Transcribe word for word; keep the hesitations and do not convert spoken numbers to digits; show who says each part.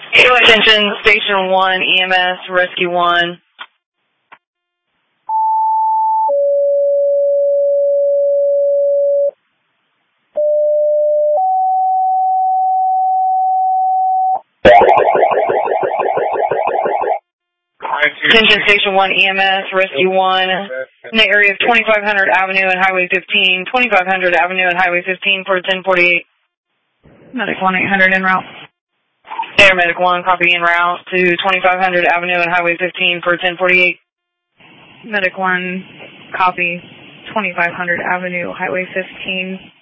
Speaker 1: Attention, Station one, E M S, Rescue one. Attention, Station one, E M S, Rescue one, in the area of twenty-five hundred Avenue and Highway fifteen, twenty-five hundred Avenue and Highway fifteen for ten forty-eight. Medic one eight hundred en route. Air Medic one, copy en route to twenty-five hundred Avenue and Highway fifteen for ten forty-eight.
Speaker 2: Medic one, copy, twenty-five hundred Avenue, Highway fifteen.